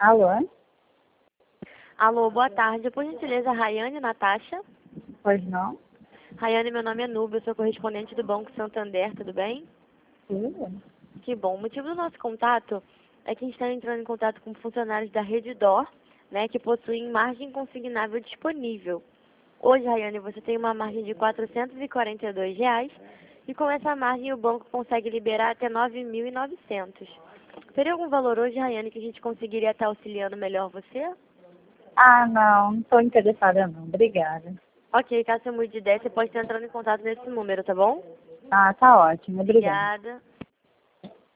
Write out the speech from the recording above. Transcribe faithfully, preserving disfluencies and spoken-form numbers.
Alô? Alô, boa tarde. Por gentileza, Rayane Natasha. Pois não? Rayane, meu nome é Nubia, eu sou correspondente do Banco Santander, tudo bem? Tudo? Que bom. O motivo do nosso contato é que a gente está entrando em contato com funcionários da Redditor, né, que possuem margem consignável disponível. Hoje, Rayane, você tem uma margem de quatrocentos e quarenta e dois reais e com essa margem o banco consegue liberar até nove mil e novecentos. Teria algum valor hoje, Rayane, que a gente conseguiria estar auxiliando melhor você? Ah, não, não estou interessada não. Obrigada. Ok, caso você mude de ideia, você pode estar entrando em contato nesse número, tá bom? Ah, tá ótimo. Obrigada. Obrigada.